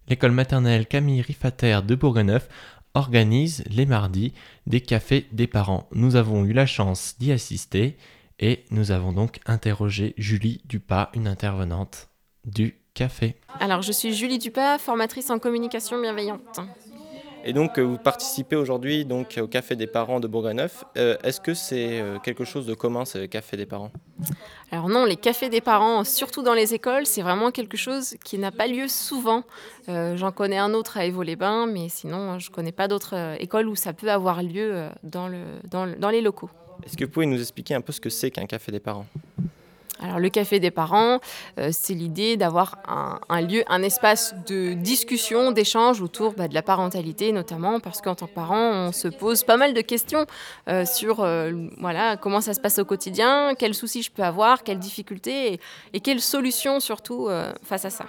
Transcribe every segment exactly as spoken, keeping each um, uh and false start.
L'école maternelle Camille Rifater de Bourganeuf organise les mardis des cafés des parents. Nous avons eu la chance d'y assister et nous avons donc interrogé Julie Dupas, une intervenante du café. Alors, je suis Julie Dupas, formatrice en communication bienveillante. Et donc, vous participez aujourd'hui donc, au Café des parents de Bourganeuf. Euh, est-ce que c'est quelque chose de commun, ce Café des parents ? Alors non, les cafés des parents, surtout dans les écoles, c'est vraiment quelque chose qui n'a pas lieu souvent. Euh, j'en connais un autre à Évaux-les-Bains, mais sinon, je ne connais pas d'autres euh, écoles où ça peut avoir lieu euh, dans, le, dans, le, dans les locaux. Est-ce que vous pouvez nous expliquer un peu ce que c'est qu'un Café des parents ? Alors le café des parents, euh, c'est l'idée d'avoir un, un lieu, un espace de discussion, d'échange autour bah, de la parentalité notamment, parce qu'en tant que parent, on se pose pas mal de questions euh, sur euh, voilà, comment ça se passe au quotidien, quels soucis je peux avoir, quelles difficultés et, et quelles solutions surtout euh, face à ça.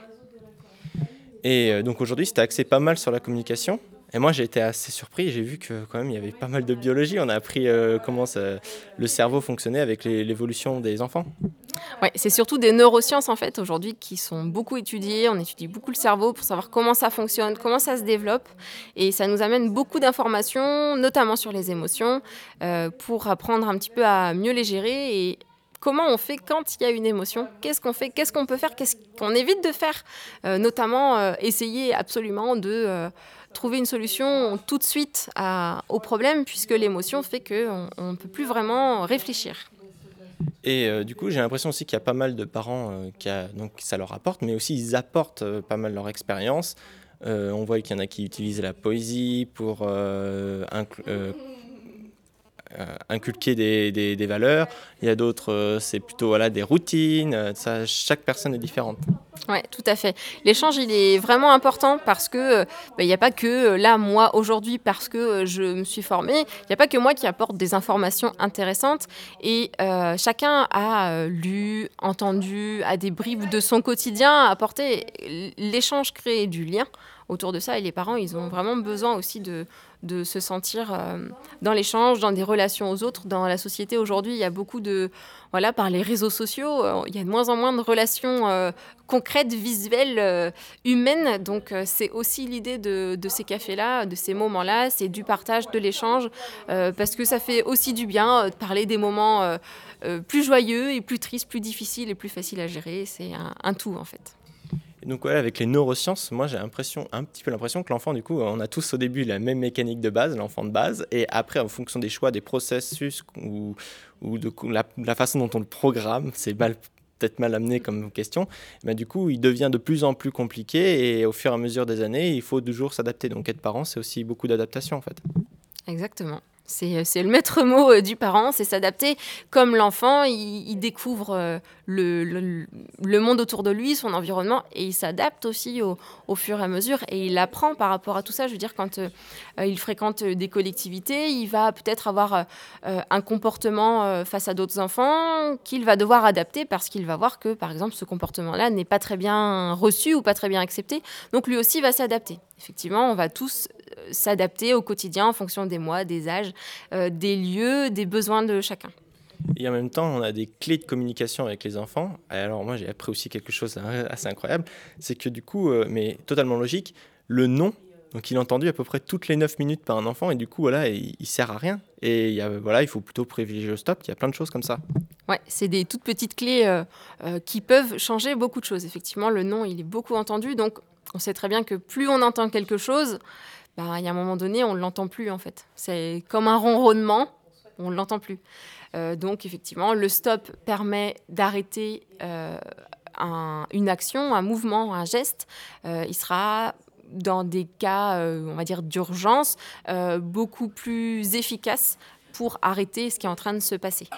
Et euh, donc aujourd'hui, c'était axé pas mal sur la communication. Et moi, j'ai été assez surpris. J'ai vu que quand même, il y avait pas mal de biologie. On a appris euh, comment ça, le cerveau fonctionnait avec les, l'évolution des enfants. Ouais, c'est surtout des neurosciences en fait aujourd'hui qui sont beaucoup étudiées. On étudie beaucoup le cerveau pour savoir comment ça fonctionne, comment ça se développe, et ça nous amène beaucoup d'informations, notamment sur les émotions, euh, pour apprendre un petit peu à mieux les gérer et comment on fait quand il y a une émotion, qu'est-ce qu'on fait, qu'est-ce qu'on peut faire, qu'est-ce qu'on évite de faire, euh, notamment euh, essayer absolument de euh, trouver une solution tout de suite à, au problème, puisque l'émotion fait qu'on ne peut plus vraiment réfléchir. Et euh, du coup, j'ai l'impression aussi qu'il y a pas mal de parents euh, qui a, donc ça leur apporte, mais aussi ils apportent euh, pas mal leur expérience. Euh, on voit qu'il y en a qui utilisent la poésie pour euh, incl- euh, euh, inculquer des, des, des valeurs. Il y a d'autres, euh, c'est plutôt voilà, des routines. Euh, ça, chaque personne est différente. Oui, tout à fait. L'échange, il est vraiment important parce que il n'y a pas que là, moi, aujourd'hui, parce que je me suis formée, il n'y a pas que moi qui apporte des informations intéressantes et euh, chacun a euh, lu, entendu, a des bribes de son quotidien à apporter. L'échange crée du lien autour de ça et les parents, ils ont vraiment besoin aussi de, de se sentir euh, dans l'échange, dans des relations aux autres. Dans la société aujourd'hui, il y a beaucoup de... Voilà, par les réseaux sociaux, euh, il y a de moins en moins de relations euh, concrètes, visuelles, euh, humaines. Donc, euh, c'est aussi l'idée de, de ces cafés-là, de ces moments-là. C'est du partage, de l'échange, euh, parce que ça fait aussi du bien euh, de parler des moments euh, euh, plus joyeux et plus tristes, plus difficiles et plus faciles à gérer. C'est un, un tout, en fait. Et donc voilà, avec les neurosciences, moi j'ai l'impression, un petit peu l'impression que l'enfant, du coup, on a tous au début la même mécanique de base, l'enfant de base, et après, en fonction des choix, des processus ou, ou de la, la façon dont on le programme, c'est mal, peut-être mal amené comme question, mais du coup, il devient de plus en plus compliqué et au fur et à mesure des années, il faut toujours s'adapter. Donc être parent, c'est aussi beaucoup d'adaptation en fait. Exactement. C'est, c'est le maître mot euh, du parent, c'est s'adapter. Comme l'enfant, il, il découvre euh, le, le, le monde autour de lui, son environnement, et il s'adapte aussi au, au fur et à mesure. Et il apprend par rapport à tout ça. Je veux dire, quand euh, il fréquente des collectivités, il va peut-être avoir euh, un comportement euh, face à d'autres enfants qu'il va devoir adapter parce qu'il va voir que, par exemple, ce comportement-là n'est pas très bien reçu ou pas très bien accepté. Donc lui aussi va s'adapter. Effectivement, on va tous s'adapter au quotidien en fonction des mois, des âges, euh, des lieux, des besoins de chacun. Et en même temps, on a des clés de communication avec les enfants. Alors moi, j'ai appris aussi quelque chose assez incroyable, c'est que du coup, euh, mais totalement logique, le non, donc il est entendu à peu près toutes les neuf minutes par un enfant, et du coup, voilà, il, il sert à rien. Et il, y a, voilà, il faut plutôt privilégier le stop, il y a plein de choses comme ça. Ouais, c'est des toutes petites clés euh, euh, qui peuvent changer beaucoup de choses. Effectivement, le non, il est beaucoup entendu, donc on sait très bien que plus on entend quelque chose, bah, il y a un moment donné, on ne l'entend plus en fait. C'est comme un ronronnement, on ne l'entend plus. Euh, donc effectivement, le stop permet d'arrêter euh, un, une action, un mouvement, un geste. Euh, il sera dans des cas, euh, on va dire, d'urgence, euh, beaucoup plus efficace pour arrêter ce qui est en train de se passer.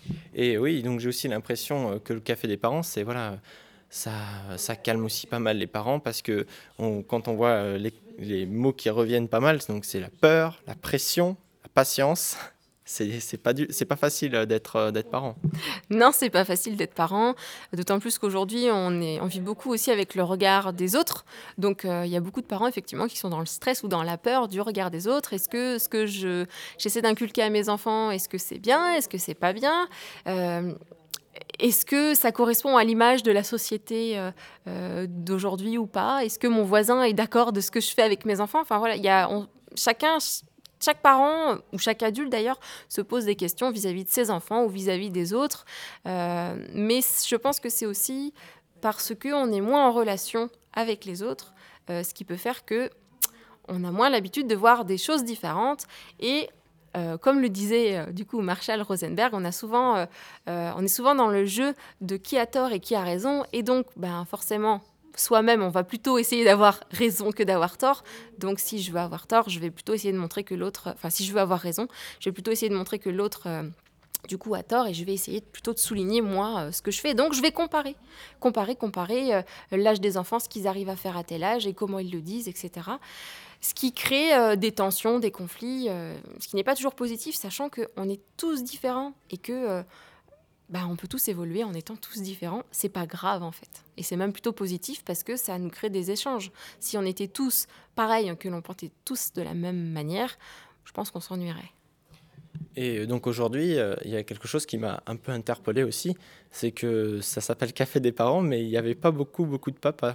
Et oui, donc j'ai aussi l'impression que le café des parents, c'est voilà, ça, ça calme aussi pas mal les parents parce que on, quand on voit les, les mots qui reviennent pas mal, donc c'est la peur, la pression, la patience. C'est, c'est pas du, c'est pas facile d'être, d'être parent. Non, c'est pas facile d'être parent, d'autant plus qu'aujourd'hui, on, est, on vit beaucoup aussi avec le regard des autres. Donc, il euh, y a beaucoup de parents, effectivement, qui sont dans le stress ou dans la peur du regard des autres. Est-ce que ce que je, j'essaie d'inculquer à mes enfants, est-ce que c'est bien? Est-ce que c'est pas bien? euh, est-ce que ça correspond à l'image de la société euh, euh, d'aujourd'hui ou pas? Est-ce que mon voisin est d'accord de ce que je fais avec mes enfants? Enfin voilà, il y a on, chacun, chaque parent ou chaque adulte d'ailleurs se pose des questions vis-à-vis de ses enfants ou vis-à-vis des autres. Euh, mais je pense que c'est aussi parce qu'on est moins en relation avec les autres, euh, ce qui peut faire que on a moins l'habitude de voir des choses différentes. Et euh, comme le disait euh, du coup Marshall Rosenberg, on, a souvent, euh, euh, on est souvent dans le jeu de qui a tort et qui a raison. Et donc, ben, forcément, soi-même, on va plutôt essayer d'avoir raison que d'avoir tort. Donc, si je veux avoir tort, je vais plutôt essayer de montrer que l'autre... Enfin, si je veux avoir raison, je vais plutôt essayer de montrer que l'autre... Euh, du coup, à tort, et je vais essayer plutôt de souligner, moi, euh, ce que je fais. Donc, je vais comparer. Comparer, comparer euh, l'âge des enfants, ce qu'ils arrivent à faire à tel âge et comment ils le disent, et cetera. Ce qui crée euh, des tensions, des conflits, euh, ce qui n'est pas toujours positif, sachant qu'on est tous différents et que euh, bah, on peut tous évoluer en étant tous différents. C'est pas grave, en fait. Et c'est même plutôt positif parce que ça nous crée des échanges. Si on était tous pareils, que l'on pensait tous de la même manière, je pense qu'on s'ennuierait. Et donc aujourd'hui, euh, il y a quelque chose qui m'a un peu interpellé aussi, c'est que ça s'appelle Café des parents, mais il n'y avait pas beaucoup, beaucoup de papas.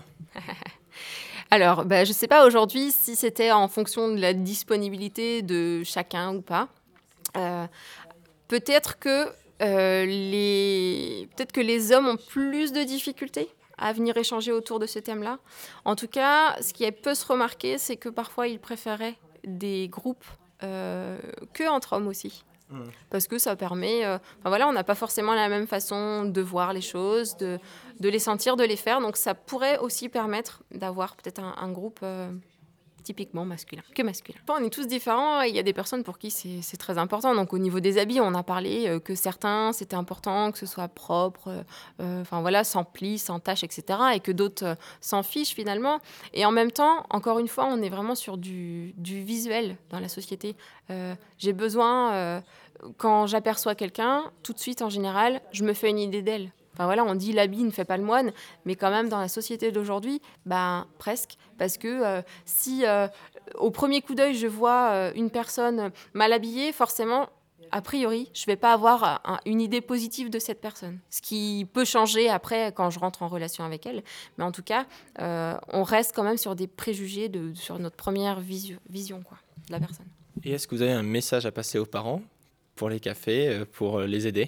Alors, bah, je ne sais pas aujourd'hui si c'était en fonction de la disponibilité de chacun ou pas. Euh, peut-être que, euh, les... peut-être que les hommes ont plus de difficultés à venir échanger autour de ce thème-là. En tout cas, ce qui peut se remarquer, c'est que parfois, ils préféraient des groupes Euh, que entre hommes aussi. Mmh. Parce que ça permet... Euh, enfin voilà, on n'a pas forcément la même façon de voir les choses, de, de les sentir, de les faire. Donc ça pourrait aussi permettre d'avoir peut-être un, un groupe euh, typiquement masculin, que masculin. Enfin, on est tous différents, il y a des personnes pour qui c'est, c'est très important. Donc au niveau des habits, on a parlé euh, que certains, c'était important que ce soit propre, euh, enfin voilà, sans plis, sans taches, et cetera. Et que d'autres euh, s'en fichent finalement. Et en même temps, encore une fois, on est vraiment sur du, du visuel dans la société. Euh, j'ai besoin, euh, quand j'aperçois quelqu'un, tout de suite en général, je me fais une idée d'elle. Enfin voilà, on dit l'habit ne fait pas le moine, mais quand même dans la société d'aujourd'hui, ben presque, parce que euh, si euh, au premier coup d'œil je vois euh, une personne mal habillée, forcément, a priori, je vais pas avoir un, une idée positive de cette personne. Ce qui peut changer après quand je rentre en relation avec elle, mais en tout cas, euh, on reste quand même sur des préjugés de, sur notre première visu- vision quoi, de la personne. Et est-ce que vous avez un message à passer aux parents pour les cafés, pour les aider ?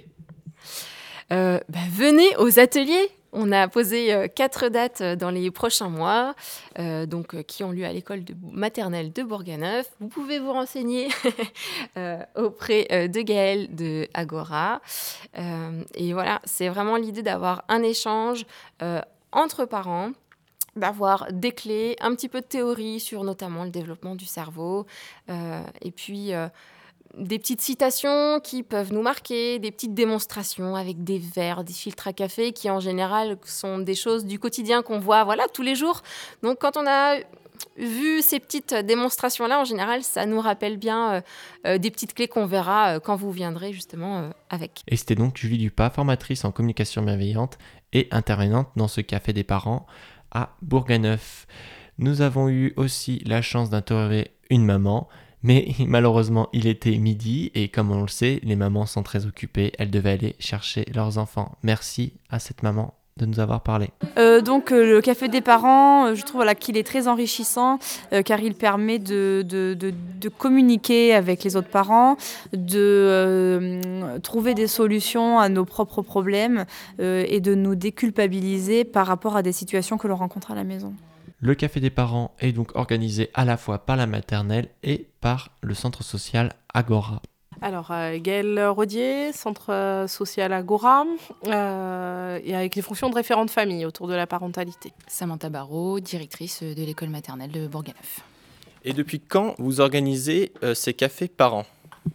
Euh, bah, venez aux ateliers. On a posé euh, quatre dates dans les prochains mois, euh, donc, euh, qui ont lieu à l'école de, maternelle de Bourganeuf. Vous pouvez vous renseigner euh, auprès euh, de Gaëlle de Agora. Euh, et voilà, c'est vraiment l'idée d'avoir un échange euh, entre parents, d'avoir des clés, un petit peu de théorie sur notamment le développement du cerveau, euh, et puis... Euh, des petites citations qui peuvent nous marquer, des petites démonstrations avec des verres, des filtres à café qui en général sont des choses du quotidien qu'on voit voilà, tous les jours. Donc quand on a vu ces petites démonstrations-là, en général, ça nous rappelle bien euh, euh, des petites clés qu'on verra euh, quand vous viendrez justement euh, avec. Et c'était donc Julie Dupas, formatrice en communication bienveillante et intervenante dans ce café des parents à Bourganeuf. Nous avons eu aussi la chance d'interviewer une maman. Mais malheureusement, il était midi et comme on le sait, les mamans sont très occupées. Elles devaient aller chercher leurs enfants. Merci à cette maman de nous avoir parlé. Euh, donc euh, le café des parents, euh, je trouve voilà, qu'il est très enrichissant euh, car il permet de, de, de, de communiquer avec les autres parents, de euh, trouver des solutions à nos propres problèmes euh, et de nous déculpabiliser par rapport à des situations que l'on rencontre à la maison. Le café des parents est donc organisé à la fois par la maternelle et par le centre social Agora. Alors, euh, Gaëlle Rodier, centre social Agora, euh, et avec les fonctions de référente famille autour de la parentalité. Samantha Barraud, directrice de l'école maternelle de Bourganeuf. Et depuis quand vous organisez euh, ces cafés par an ?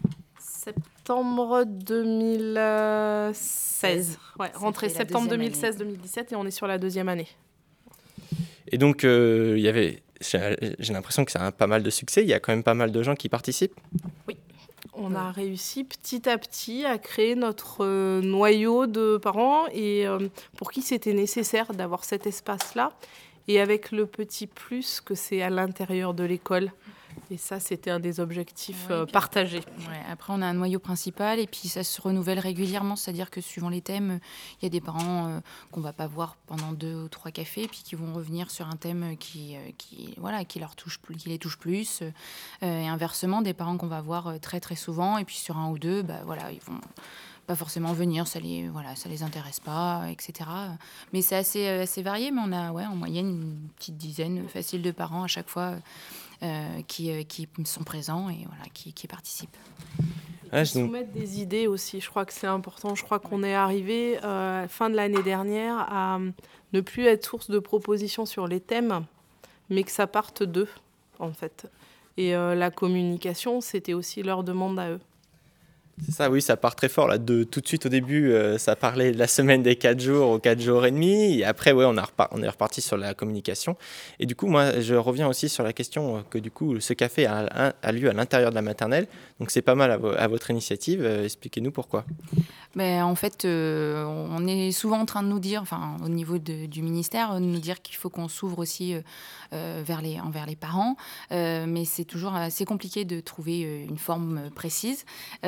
Septembre deux mille seize. Ouais, rentrée septembre deux mille seize deux mille dix-sept et on est sur la deuxième année. Et donc, euh, y avait, j'ai, j'ai l'impression que ça a pas mal de succès. Il y a quand même pas mal de gens qui participent. Oui, on a réussi petit à petit à créer notre euh, noyau de parents et euh, pour qui c'était nécessaire d'avoir cet espace-là. Et avec le petit plus que c'est à l'intérieur de l'école, Et ça, c'était un des objectifs Ouais, euh, puis- partagés. Ouais, après, on a un noyau principal et puis ça se renouvelle régulièrement, c'est-à-dire que suivant les thèmes, il y a des parents euh, qu'on va pas voir pendant deux ou trois cafés, puis qui vont revenir sur un thème qui, euh, qui, voilà, qui, leur touche, plus- qui les touche plus. euh, et inversement, des parents qu'on va voir euh, très très souvent, et puis sur un ou deux, bah, voilà, ils vont pas forcément venir, ça les, voilà, ça les intéresse pas, et cetera. Mais c'est assez, euh, assez varié, mais on a ouais, en moyenne une petite dizaine facile de parents à chaque fois euh, qui, euh, qui sont présents et voilà, qui, qui participent. Ouais, Ils je- soumettent des idées aussi, je crois que c'est important. Je crois qu'on est arrivé, euh, fin de l'année dernière, à euh, ne plus être source de propositions sur les thèmes, mais que ça parte d'eux, en fait. Et euh, la communication, c'était aussi leur demande à eux. C'est ça, oui, ça part très fort. Là. De, tout de suite au début, euh, ça parlait de la semaine des quatre jours aux quatre jours et demi. Et après, ouais, on, a repar- on est reparti sur la communication. Et du coup, moi, je reviens aussi sur la question euh, que du coup, ce café a, a lieu à l'intérieur de la maternelle. Donc, c'est pas mal à, vo- à votre initiative. Euh, expliquez-nous pourquoi. Ben, en fait, euh, on est souvent en train de nous dire, enfin, au niveau de- du ministère, de nous dire qu'il faut qu'on s'ouvre aussi euh, euh, vers les, envers les parents. Euh, mais c'est toujours assez compliqué de trouver euh, une forme précise.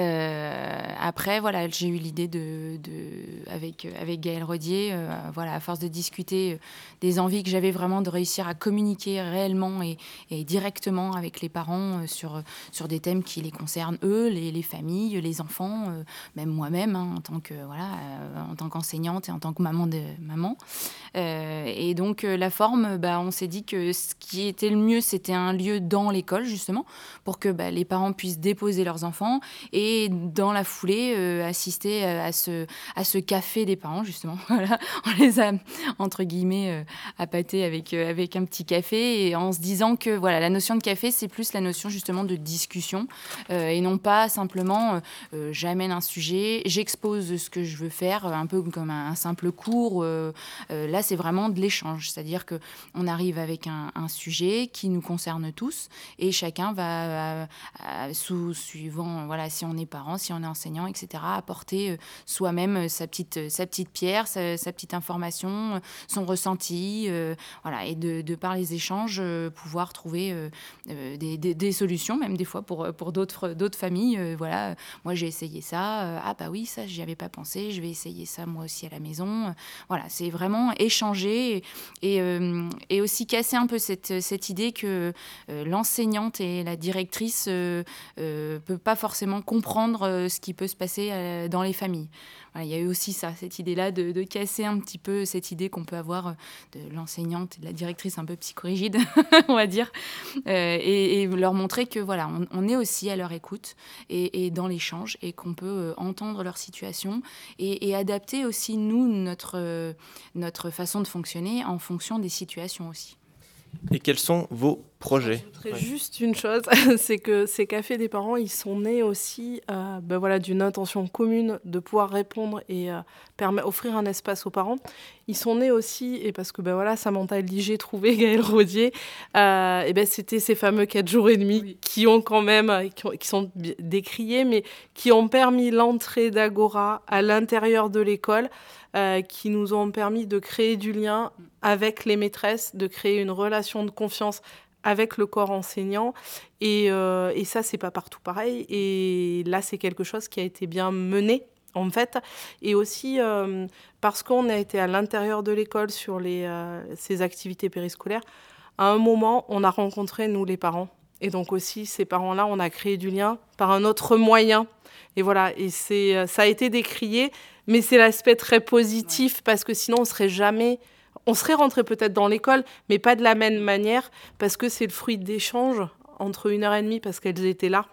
Euh, après, voilà, j'ai eu l'idée de, de, avec, avec Gaëlle Rodier, euh, voilà, à force de discuter euh, des envies que j'avais vraiment de réussir à communiquer réellement et, et directement avec les parents euh, sur, sur des thèmes qui les concernent, eux, les, les familles, les enfants, euh, même moi-même, hein, en tant que voilà, euh, en tant qu'enseignante et en tant que maman de maman. Euh, et donc euh, la forme, bah, on s'est dit que ce qui était le mieux, c'était un lieu dans l'école justement, pour que bah, les parents puissent déposer leurs enfants et dans la foulée euh, assister à ce à ce café des parents justement. Voilà, on les a entre guillemets euh, appâtés avec euh, avec un petit café et en se disant que voilà, la notion de café, c'est plus la notion justement de discussion euh, et non pas simplement euh, euh, j'amène un sujet, j'expose ce que je veux faire, un peu comme un, un simple cours. Euh, euh, là, c'est vraiment de l'échange, c'est-à-dire que on arrive avec un, un sujet qui nous concerne tous et chacun va, euh, euh, sous, suivant, voilà, si on est parent, si on est enseignant, et cetera, apporter euh, soi-même sa petite, sa petite pierre, sa, sa petite information, euh, son ressenti, euh, voilà, et de, de par les échanges, euh, pouvoir trouver euh, euh, des, des, des solutions, même des fois pour, pour d'autres, d'autres familles. Euh, voilà, moi j'ai essayé ça, euh, ah bah oui, ça j'y avais pas pensé, je vais essayer ça moi aussi à la maison. Euh, voilà, c'est vraiment échanger et, et, euh, et aussi casser un peu cette, cette idée que euh, l'enseignante et la directrice ne euh, euh, peuvent pas forcément comprendre euh, ce qui peut se passer euh, dans les familles. Voilà, il y a eu aussi ça, cette idée-là de, de casser un petit peu cette idée qu'on peut avoir de l'enseignante et de la directrice un peu psychorigide, on va dire, euh, et, et leur montrer que voilà, on, on est aussi à leur écoute et, et dans l'échange et qu'on peut euh, entendre leur situation et, et adapter aussi nous notre euh, notre façon de fonctionner en fonction des situations aussi. Et quels sont vos projets? J'ajouterais juste une chose, c'est que ces cafés des parents, ils sont nés aussi euh, ben voilà, d'une intention commune de pouvoir répondre et euh, permet, offrir un espace aux parents. Ils sont nés aussi, et parce que ben voilà, Samantha Liger trouvait Gaëlle Rodier, euh, et ben c'était ces fameux quatre jours et demi oui. qui ont quand même, qui, ont, qui sont décriés, mais qui ont permis l'entrée d'Agora à l'intérieur de l'école, euh, qui nous ont permis de créer du lien avec les maîtresses, de créer une relation de confiance avec le corps enseignant. Et, euh, et ça, c'est pas partout pareil. Et là, c'est quelque chose qui a été bien mené, en fait. Et aussi, euh, parce qu'on a été à l'intérieur de l'école sur les, euh, ces activités périscolaires, à un moment, on a rencontré, nous, les parents. Et donc aussi, ces parents-là, on a créé du lien par un autre moyen. Et voilà, et c'est, ça a été décrié, mais c'est l'aspect très positif, ouais. Parce que sinon, on serait jamais... On serait rentré peut-être dans l'école, mais pas de la même manière, parce que c'est le fruit d'échanges entre une heure et demie, parce qu'elles étaient là.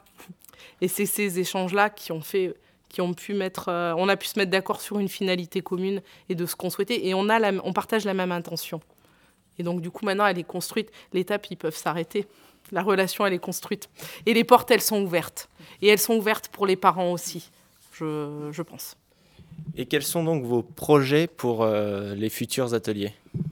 Et c'est ces échanges-là qui ont fait, qui ont pu mettre, euh, on a pu se mettre d'accord sur une finalité commune et de ce qu'on souhaitait, et on a la, on partage la même intention. Et donc du coup maintenant, elle est construite. L'étape, ils peuvent s'arrêter. La relation, elle est construite, et les portes, elles sont ouvertes, et elles sont ouvertes pour les parents aussi, je, je pense. Et quels sont donc vos projets pour euh, les futurs ateliers?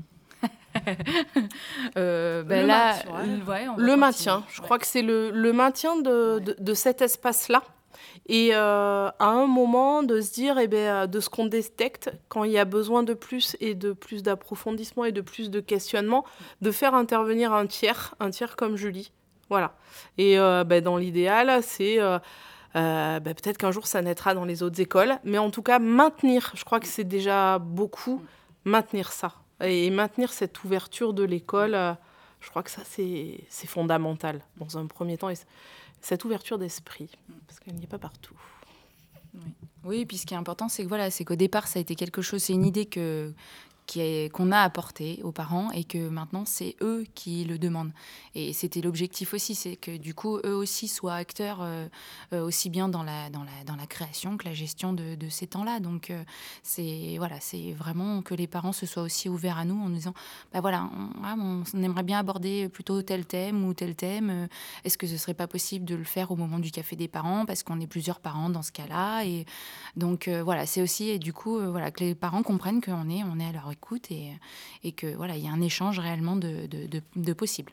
euh, ben le là, maintien, ouais. Ouais, on va le maintien. Je ouais. crois que c'est le, le maintien de, de, de cet espace-là. Et euh, à un moment, de se dire, eh ben, de ce qu'on détecte, quand il y a besoin de plus et de plus d'approfondissement et de plus de questionnement, de faire intervenir un tiers, un tiers comme Julie, Voilà. Et euh, bah, dans l'idéal, c'est euh, euh, bah, peut-être qu'un jour ça naîtra dans les autres écoles, mais en tout cas maintenir, je crois que c'est déjà beaucoup, maintenir ça. Et maintenir cette ouverture de l'école, euh, je crois que ça c'est, c'est fondamental dans un premier temps. Et cette ouverture d'esprit, parce qu'elle n'y est pas partout. Oui. Oui, et puis ce qui est important, c'est que voilà, c'est qu'au départ, ça a été quelque chose, c'est une idée que, qui est, qu'on a apportée aux parents et que maintenant, c'est eux qui le demandent. Et c'était l'objectif aussi, c'est que du coup, eux aussi soient acteurs euh, euh, aussi bien dans la, dans, la, dans la création que la gestion de, de ces temps-là. Donc, euh, c'est, voilà, c'est vraiment que les parents se soient aussi ouverts à nous en nous disant, bah voilà, on, ah, on, on aimerait bien aborder plutôt tel thème ou tel thème. Est-ce que ce serait pas possible de le faire au moment du café des parents parce qu'on est plusieurs parents dans ce cas-là. Et donc, euh, voilà, c'est aussi, et du coup, euh, voilà, que les parents comprennent qu'on est, on est à leur écoute et, et que voilà, il y a un échange réellement de, de, de, de possible.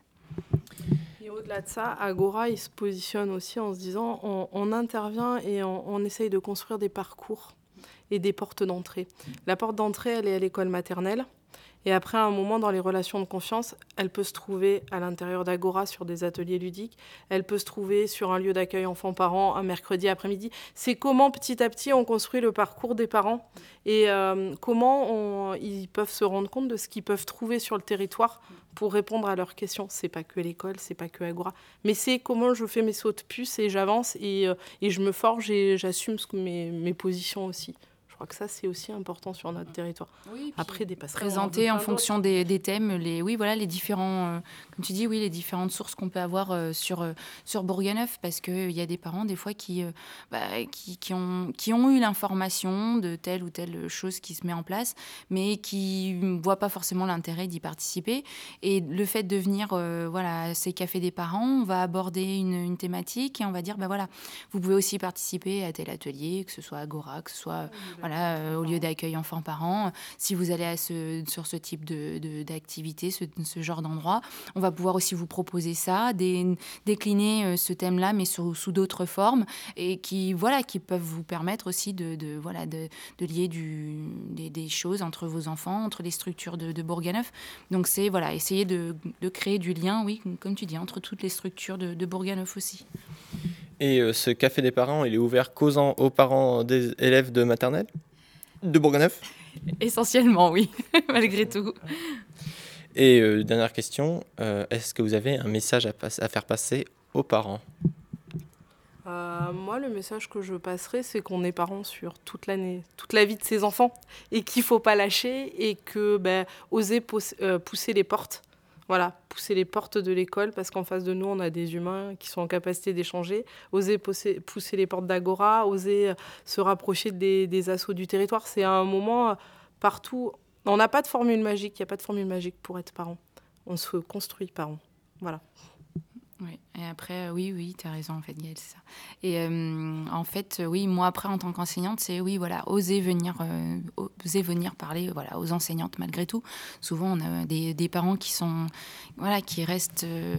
Et au-delà de ça, Agora, il se positionne aussi en se disant on, on intervient et on, on essaye de construire des parcours et des portes d'entrée. La porte d'entrée, elle est à l'école maternelle. Et après, à un moment, dans les relations de confiance, elle peut se trouver à l'intérieur d'Agora sur des ateliers ludiques. Elle peut se trouver sur un lieu d'accueil enfants-parents un mercredi après-midi. C'est comment, petit à petit, on construit le parcours des parents et euh, comment on, ils peuvent se rendre compte de ce qu'ils peuvent trouver sur le territoire pour répondre à leurs questions. C'est pas que l'école, c'est pas que Agora. Mais c'est comment je fais mes sauts de puce et j'avance et, euh, et je me forge et j'assume ce que mes, mes positions aussi. Je crois que ça, c'est aussi important sur notre territoire. Oui, après, des passerelles. Présenter en fonction des, des thèmes, les, oui, voilà, les différents, euh, comme tu dis, oui, les différentes sources qu'on peut avoir euh, sur, euh, sur Bourganeuf, parce qu'il y a des parents, des fois, qui, euh, bah, qui, qui, ont, qui ont eu l'information de telle ou telle chose qui se met en place, mais qui ne voient pas forcément l'intérêt d'y participer. Et le fait de venir, euh, voilà, à ces cafés des parents, on va aborder une, une thématique et on va dire, bah, voilà, vous pouvez aussi participer à tel atelier, que ce soit Agora, que ce soit... Voilà, euh, au lieu d'accueil enfants-parents, si vous allez à ce, sur ce type de, de, d'activité, ce, ce genre d'endroit, on va pouvoir aussi vous proposer ça, des, décliner euh, ce thème-là, mais sous, sous d'autres formes, et qui, voilà, qui peuvent vous permettre aussi de, de, voilà, de, de lier du, des, des choses entre vos enfants, entre les structures de, de Bourganeuf. Donc c'est voilà, essayer de, de créer du lien, oui, comme tu dis, entre toutes les structures de, de Bourganeuf aussi. Et euh, ce café des parents, il est ouvert qu'aux en- aux parents des élèves de maternelle de Bourganeuf? Essentiellement, oui, malgré tout. Et euh, dernière question, euh, est-ce que vous avez un message à, passe- à faire passer aux parents? Euh, moi, le message que je passerai, c'est qu'on est parents sur toute l'année, toute la vie de ses enfants et qu'il ne faut pas lâcher et que ben, oser pos- euh, pousser les portes. Voilà, pousser les portes de l'école parce qu'en face de nous, on a des humains qui sont en capacité d'échanger. Oser pousser, pousser les portes d'Agora, oser euh, se rapprocher des, des assos du territoire. C'est un moment euh, partout. On n'a pas de formule magique, il n'y a pas de formule magique pour être parent. On se construit parent. Voilà. Oui, et après, euh, oui, oui, tu as raison, en fait, Gaëlle, c'est ça. Et euh, en fait, euh, oui, moi, après, en tant qu'enseignante, c'est, oui, voilà, oser venir, euh, oser venir parler, voilà, aux enseignantes, malgré tout. Souvent, on a des, des parents qui sont, voilà, qui restent... Euh,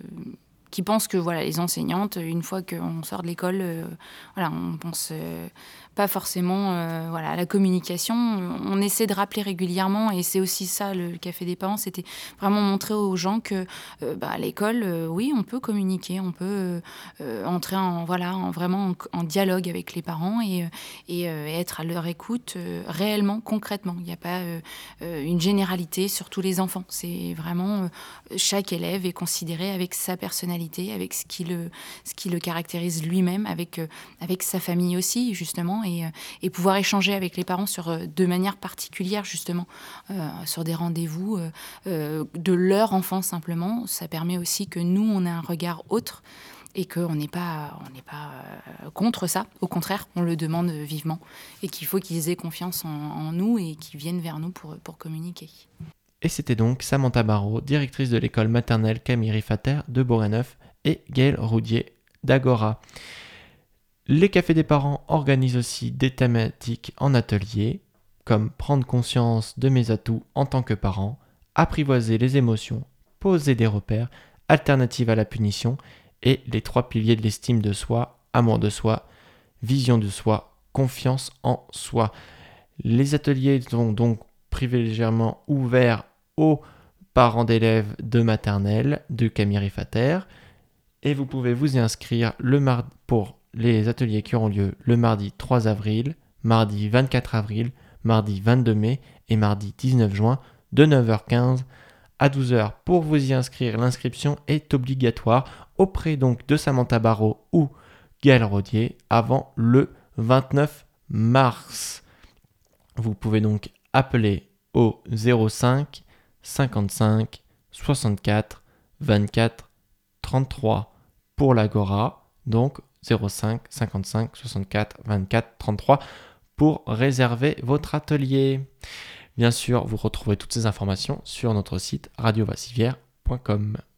qui pensent que voilà, les enseignantes, une fois qu'on sort de l'école, euh, voilà, on pense euh, pas forcément euh, voilà, à la communication. On essaie de rappeler régulièrement, et c'est aussi ça, le Café des parents, c'était vraiment montrer aux gens que euh, bah, à l'école, euh, oui, on peut communiquer, on peut euh, entrer en, voilà, en, vraiment en, en dialogue avec les parents et, et, euh, et être à leur écoute euh, réellement, concrètement. Il n'y a pas euh, une généralité sur tous les enfants. C'est vraiment, euh, chaque élève est considéré avec sa personnalité, avec ce qui le, ce qui le caractérise lui-même, avec, euh, avec sa famille aussi, justement, et, euh, et pouvoir échanger avec les parents sur, euh, de manière particulière, justement, euh, sur des rendez-vous euh, euh, de leur enfant, simplement. Ça permet aussi que nous, on ait un regard autre et qu'on n'est pas, on n'est pas euh, contre ça. Au contraire, on le demande vivement et qu'il faut qu'ils aient confiance en, en nous et qu'ils viennent vers nous pour, pour communiquer. Et c'était donc Samantha Barrault, directrice de l'école maternelle Camille Riffater de Bourganeuf, et Gaëlle Roudier d'Agora. Les cafés des parents organisent aussi des thématiques en atelier, comme prendre conscience de mes atouts en tant que parent, apprivoiser les émotions, poser des repères, alternatives à la punition, et les trois piliers de l'estime de soi, amour de soi, vision de soi, confiance en soi. Les ateliers sont donc privilégiément ouverts aux parents d'élèves de maternelle de Camille Riffater. Et vous pouvez vous y inscrire le mar- pour les ateliers qui auront lieu le mardi trois avril, mardi vingt-quatre avril, mardi vingt-deux mai et mardi dix-neuf juin de neuf heures quinze à douze heures. Pour vous y inscrire, l'inscription est obligatoire auprès donc de Samantha Barrault ou Gaël Rodier avant le vingt-neuf mars. Vous pouvez donc appeler au zéro cinq cinquante-cinq soixante-quatre vingt-quatre trente-trois pour l'Agora, donc zéro cinq cinquante-cinq soixante-quatre vingt-quatre trente-trois pour réserver votre atelier. Bien sûr, vous retrouverez toutes ces informations sur notre site radio vassivière point com.